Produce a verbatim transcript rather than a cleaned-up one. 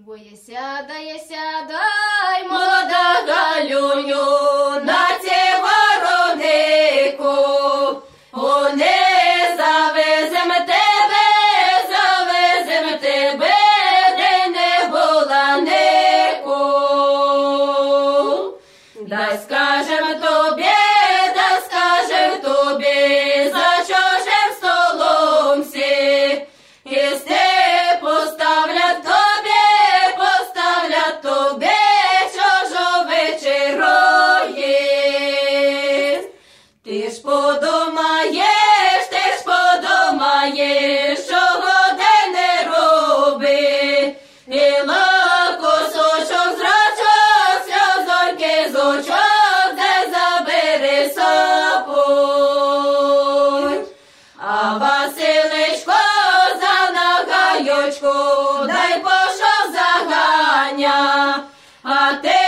Бо є сядай, сядай, молода Галюню, на ці воронику, вони завезем тебе, завезем тебе, де не була нику. Дай скажем тобі, дай скажем тобі, за чужим столом сі, їсти поставлять тобі, поставлять тобі чужу вечерої. Ти ж подумаєш, ти ж подумаєш, чого де не роби, і кусочок зрачок, сльозоньки з очок, де забери собою. А Василичко за нагаючку, дай Боже заганя, а ти